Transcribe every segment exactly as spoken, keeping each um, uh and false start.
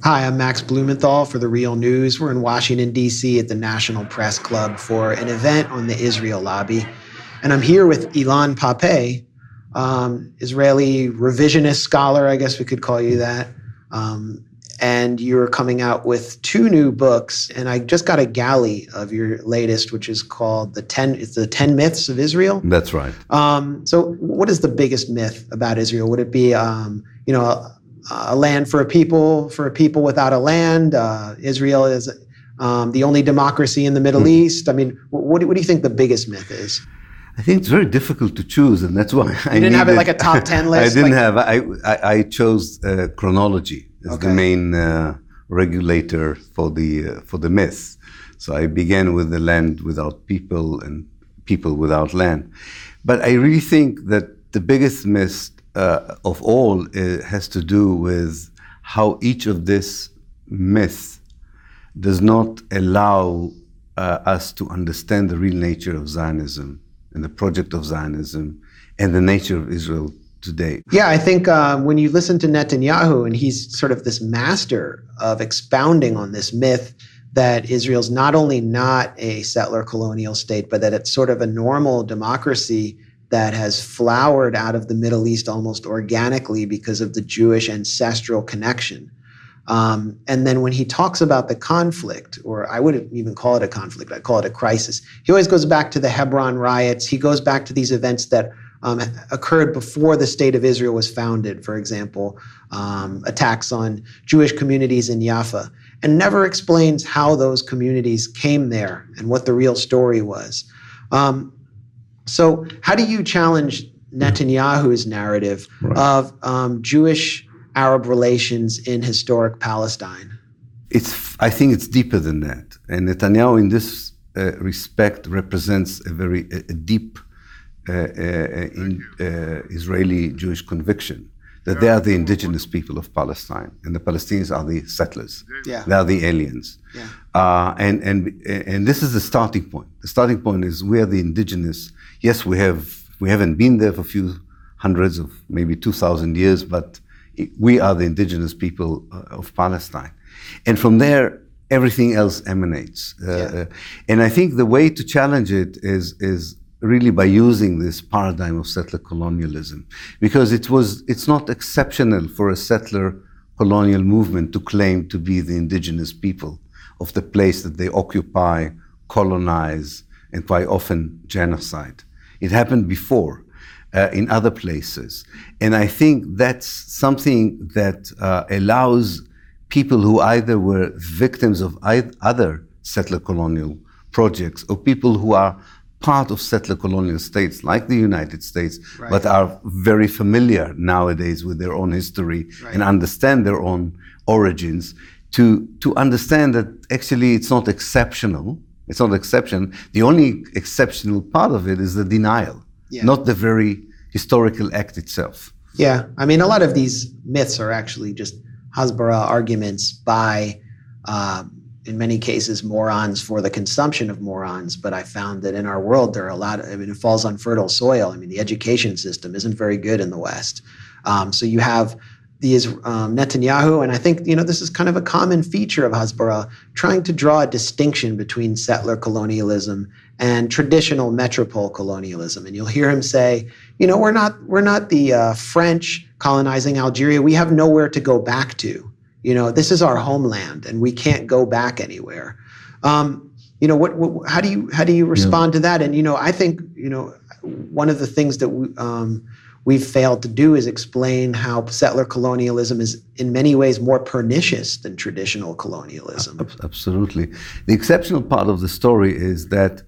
Hi, I'm Max Blumenthal for The Real News. We're in Washington, D C at the National Press Club for an event on the Israel lobby. And I'm here with Ilan Pappé, um, Israeli revisionist scholar, I guess we could call you that. Um, and you're coming out with two new books. And I just got a galley of your latest, which is called The Ten, it's the Ten Myths of Israel. That's right. Um, so what is the biggest myth about Israel? Would it be, um, you know, a, a land for a people, for a people without a land? Uh, Israel is um, the only democracy in the Middle mm. East. I mean, what do, what do you think the biggest myth is? I think it's very difficult to choose, and that's why you I didn't needed, have it like a top ten list. I didn't like, have. I I, I chose uh, chronology as okay. the main uh, regulator for the uh, for the myths. So I began with the land without people and people without land. But I really think that the biggest myth uh, of all uh, has to do with how each of this myth does not allow uh, us to understand the real nature of Zionism and the project of Zionism and the nature of Israel today. Yeah, I think uh, when you listen to Netanyahu, and he's sort of this master of expounding on this myth that Israel's not only not a settler colonial state, but that it's sort of a normal democracy that has flowered out of the Middle East almost organically because of the Jewish ancestral connection. Um, and then when he talks about the conflict, or I wouldn't even call it a conflict, I call it a crisis, he always goes back to the Hebron riots. He goes back to these events that um, occurred before the state of Israel was founded, for example, um, attacks on Jewish communities in Jaffa, and never explains how those communities came there and what the real story was. Um, so how do you challenge Netanyahu's narrative right. of um, Jewish Arab relations in historic Palestine? It's, I think it's deeper than that. And Netanyahu in this uh, respect represents a very a, a deep uh, uh, in, uh, Israeli Jewish conviction that they are the indigenous people of Palestine and the Palestinians are the settlers. Yeah. They are the aliens. Yeah. Uh, and, and, and this is the starting point. The starting point is we are the indigenous. Yes, we, have, we haven't been there for a few hundreds of maybe two thousand years, but we are the indigenous people of Palestine. And from there, everything else emanates. Uh, yeah. And I think the way to challenge it is, is really by using this paradigm of settler colonialism, because it was, it's not exceptional for a settler colonial movement to claim to be the indigenous people of the place that they occupy, colonize, and quite often genocide. It happened before. Uh, in other places. And I think that's something that uh, allows people who either were victims of other settler colonial projects or people who are part of settler colonial states like the United States, right. but are very familiar nowadays with their own history right. and understand their own origins, to, to understand that actually it's not exceptional. It's not exception. The only exceptional part of it is the denial. Yeah. Not the very historical act itself. Yeah, I mean, a lot of these myths are actually just Hasbara arguments by, uh, in many cases, morons for the consumption of morons. But I found that in our world, there are a lot of, I mean, it falls on fertile soil. I mean, the education system isn't very good in the West. Um, so you have these um, Netanyahu, and I think, you know, this is kind of a common feature of Hasbara, trying to draw a distinction between settler colonialism and traditional metropole colonialism. And you'll hear him say, you know, we're not we're not the uh, French colonizing Algeria. We have nowhere to go back to. You know, this is our homeland, and we can't go back anywhere. Um, you know, what, what? How do you how do you respond yeah. to that? And you know, I think you know, one of the things that we, um, we've failed to do is explain how settler colonialism is in many ways more pernicious than traditional colonialism. Absolutely. The exceptional part of the story is that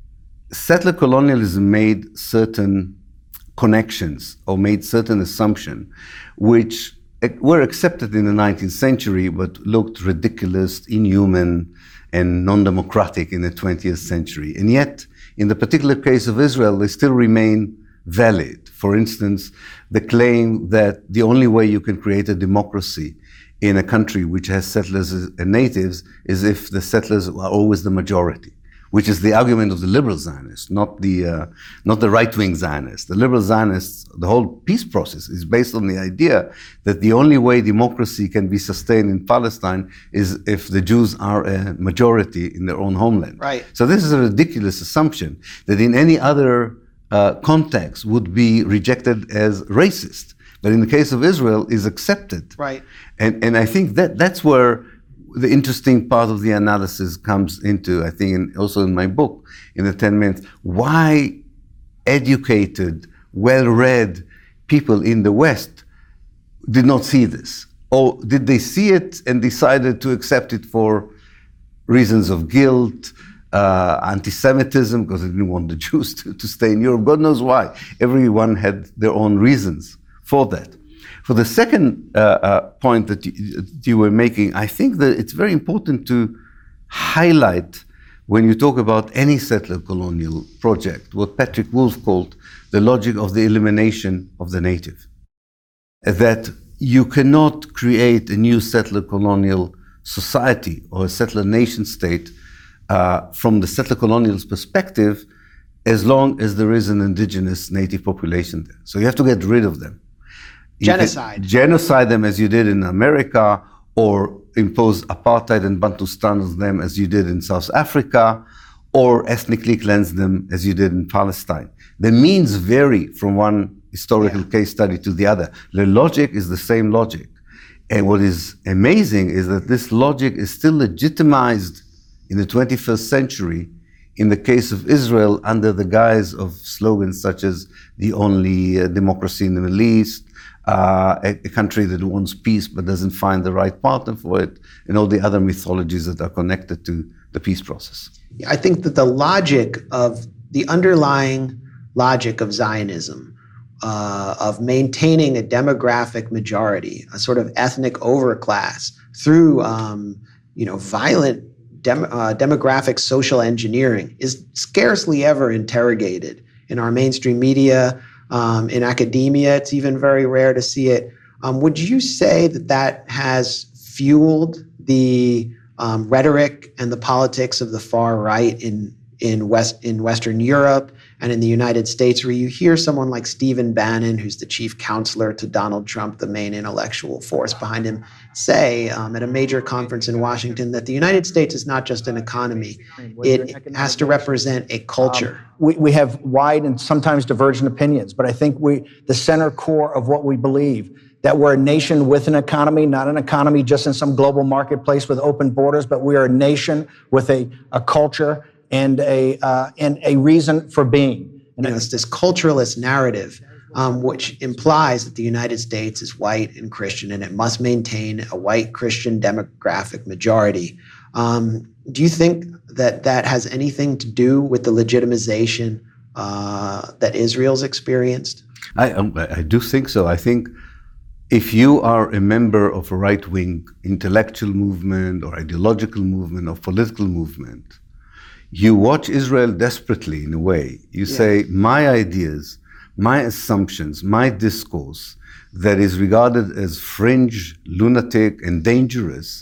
settler colonialism made certain connections or made certain assumptions which were accepted in the nineteenth century but looked ridiculous, inhuman, and non-democratic in the twentieth century. And yet, in the particular case of Israel, they still remain valid. For instance, the claim that the only way you can create a democracy in a country which has settlers and natives is if the settlers are always the majority, which is the argument of the liberal Zionists, not the, uh, not the right-wing Zionists. The liberal Zionists, the whole peace process is based on the idea that the only way democracy can be sustained in Palestine is if the Jews are a majority in their own homeland. Right. So this is a ridiculous assumption that in any other uh, context would be rejected as racist. But in the case of Israel is accepted. Right. And, and I think that that's where the interesting part of the analysis comes into, I think, in, also in my book, in the ten minutes. Why educated, well-read people in the West did not see this? Or did they see it and decided to accept it for reasons of guilt, uh, anti-Semitism, because they didn't want the Jews to, to stay in Europe? God knows why. Everyone had their own reasons for that. For the second uh, uh, point that you, that you were making, I think that it's very important to highlight when you talk about any settler colonial project, what Patrick Wolf called the logic of the elimination of the native. That you cannot create a new settler colonial society or a settler nation state uh, from the settler colonial's perspective as long as there is an indigenous native population there. So you have to get rid of them. Genocide. Genocide them as you did in America, or impose apartheid and Bantustan on them as you did in South Africa, or ethnically cleanse them as you did in Palestine. The means vary from one historical yeah. case study to the other. The logic is the same logic. And what is amazing is that this logic is still legitimized in the twenty-first century in the case of Israel under the guise of slogans such as the only uh, democracy in the Middle East, uh, a, a country that wants peace but doesn't find the right partner for it, and all the other mythologies that are connected to the peace process. I think that the logic of the underlying logic of Zionism, uh, of maintaining a demographic majority, a sort of ethnic overclass through, um, you know, violent dem- uh, demographic social engineering, is scarcely ever interrogated in our mainstream media, um, in academia. It's even very rare to see it. Um, would you say that that has fueled the um, rhetoric and the politics of the far right in in West in Western Europe and in the United States, where you hear someone like Stephen Bannon, who's the chief counselor to Donald Trump, the main intellectual force behind him, say um, at a major conference in Washington that the United States is not just an economy, it has to represent a culture. Um, we, we have wide and sometimes divergent opinions, but I think we the center core of what we believe, that we're a nation with an economy, not an economy just in some global marketplace with open borders, but we are a nation with a, a culture and a uh, and a reason for being. And you know, it's this culturalist narrative, um, which implies that the United States is white and Christian, and it must maintain a white Christian demographic majority. Um, do you think that that has anything to do with the legitimization uh, that Israel's experienced? I, um, I do think so. I think if you are a member of a right-wing intellectual movement or ideological movement or political movement, you watch Israel desperately in a way. You yeah. say, my ideas, my assumptions, my discourse that is regarded as fringe, lunatic, and dangerous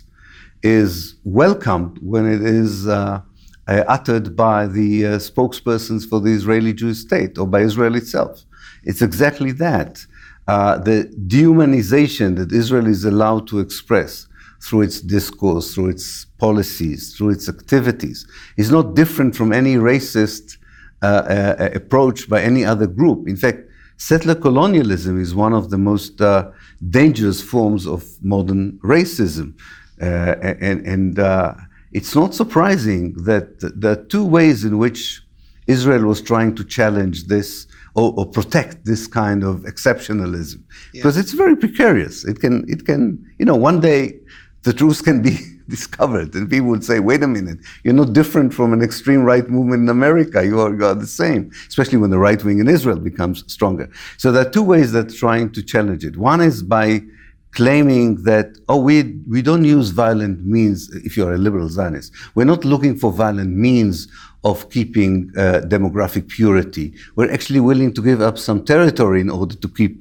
is welcomed when it is uh, uh, uttered by the uh, spokespersons for the Israeli Jewish state or by Israel itself. It's exactly that. Uh, the dehumanization that Israel is allowed to express through its discourse, through its policies, through its activities, is not different from any racist uh, uh, approach by any other group. In fact, settler colonialism is one of the most uh, dangerous forms of modern racism. Uh, and and uh, it's not surprising that there are two ways in which Israel was trying to challenge this or, or protect this kind of exceptionalism, yeah. because it's very precarious. It can, it can, you know, one day the truth can be discovered, and people would say, wait a minute, you're not different from an extreme right movement in America. You are, you are the same, especially when the right wing in Israel becomes stronger. So there are two ways that trying to challenge it. One is by claiming that, oh, we, we don't use violent means if you're a liberal Zionist. We're not looking for violent means of keeping uh, demographic purity. We're actually willing to give up some territory in order to keep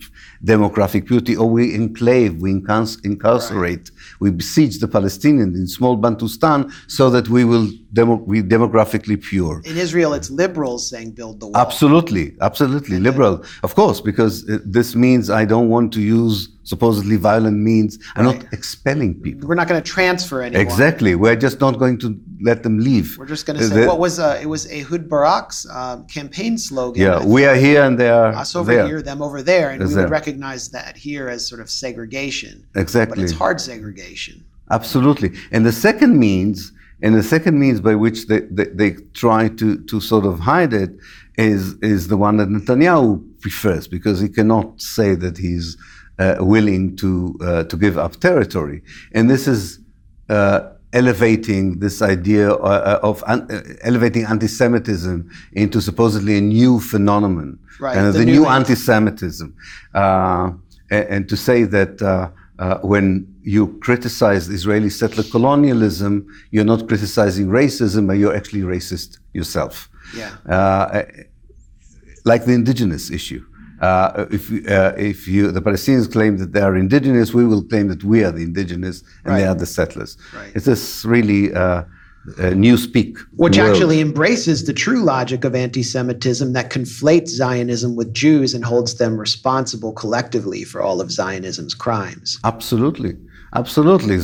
demographic purity, or we enclave, we incarcerate, right. we besiege the Palestinians in small Bantustan so that we will demo, be demographically pure. In Israel, it's liberals saying build the wall. Absolutely, absolutely, and liberal. Then, of course, because this means I don't want to use supposedly violent means. I'm right. not expelling people. We're not going to transfer anyone. Exactly. We're just not going to let them leave. We're just going to say, the, what was, uh, it was Ehud Barak's uh, campaign slogan. Yeah, we are here and they are us over there. here, them over there. And Is we there. would recognize that here as sort of segregation. Exactly. But it's hard segregation. Absolutely. And the second means, and the second means by which they, they, they try to, to sort of hide it is, is the one that Netanyahu prefers, because he cannot say that he's uh, willing to, uh, to give up territory. And this is uh, elevating this idea uh, of un- uh, elevating anti-Semitism into supposedly a new phenomenon. Right, and the, the new, new anti-Semitism. Uh, and, and to say that uh, uh, when you criticize Israeli settler colonialism, you're not criticizing racism, but you're actually racist yourself. Yeah. Uh, like the indigenous issue. Uh, if uh, if you the Palestinians claim that they are indigenous, we will claim that we are the indigenous and right. they are the settlers. Right. It's this really uh, uh, newspeak, which world. actually embraces the true logic of anti-Semitism that conflates Zionism with Jews and holds them responsible collectively for all of Zionism's crimes. Absolutely, absolutely.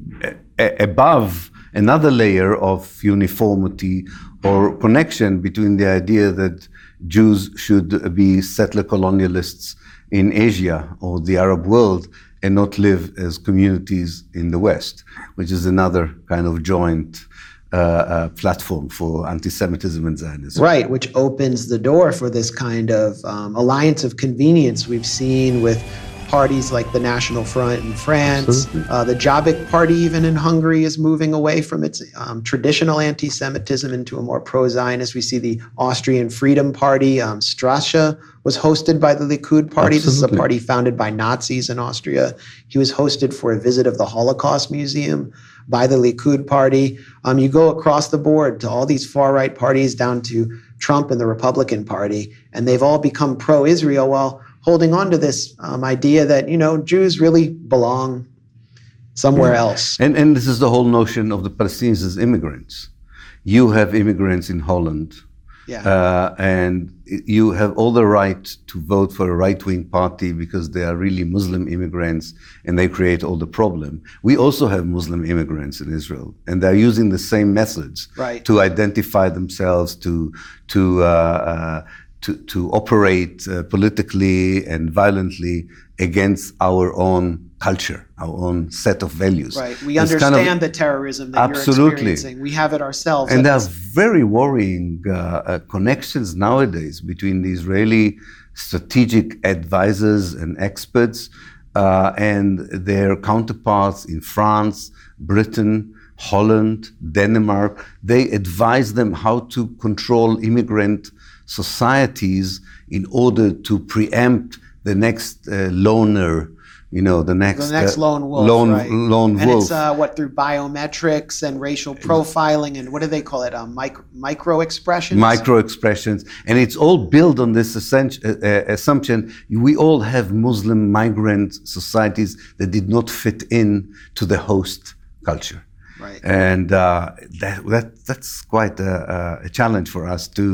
It's above another layer of uniformity or connection between the idea that Jews should be settler colonialists in Asia or the Arab world and not live as communities in the West, which is another kind of joint uh, uh, platform for anti-Semitism and Zionism. Right, which opens the door for this kind of um, alliance of convenience we've seen with parties like the National Front in France. Uh, the Jobbik Party, even in Hungary, is moving away from its um, traditional anti-Semitism into a more pro-Zionist. We see the Austrian Freedom Party. Um, Strasche was hosted by the Likud Party. Absolutely. This is a party founded by Nazis in Austria. He was hosted for a visit of the Holocaust Museum by the Likud Party. Um, you go across the board to all these far-right parties down to Trump and the Republican Party, and they've all become pro-Israel while holding on to this um, idea that, you know, Jews really belong somewhere yeah. else. And, and this is the whole notion of the Palestinians as immigrants. You have immigrants in Holland, yeah. uh, and you have all the right to vote for a right-wing party because they are really Muslim immigrants and they create all the problem. We also have Muslim immigrants in Israel, and they're using the same methods right. to identify themselves, to to uh, uh, To, to operate uh, politically and violently against our own culture, our own set of values. Right. We it's understand kind of, the terrorism that absolutely. you're experiencing. We have it ourselves. And there are very worrying uh, uh, connections nowadays between the Israeli strategic advisors and experts uh, and their counterparts in France, Britain, Holland, Denmark. They advise them how to control immigrant societies in order to preempt the next uh, loner, you know, the next, the next uh, lone wolf, lone, right? lone and wolf. it's uh, what through biometrics and racial profiling and what do they call it? Um, micro, micro expressions. Micro expressions, and it's all built on this assumption, uh, assumption. We all have Muslim migrant societies that did not fit in to the host culture. Right. And uh, that, that that's quite a, a challenge for us to.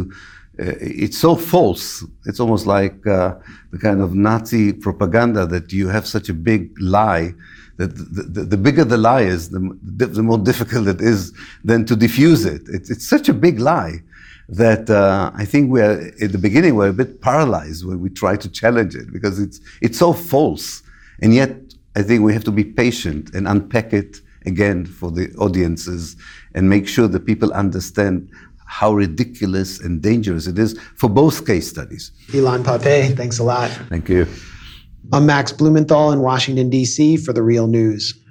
Uh, it's so false. It's almost like uh, the kind of Nazi propaganda that you have such a big lie that the, the, the bigger the lie is, the, the more difficult it is then to diffuse it. It's, it's such a big lie that uh, I think we are at the beginning we're a bit paralyzed when we try to challenge it because it's it's so false. And yet I think we have to be patient and unpack it again for the audiences and make sure that people understand how ridiculous and dangerous it is for both case studies. Ilan Pappé, thanks a lot. Thank you. I'm Max Blumenthal in Washington, D C for The Real News.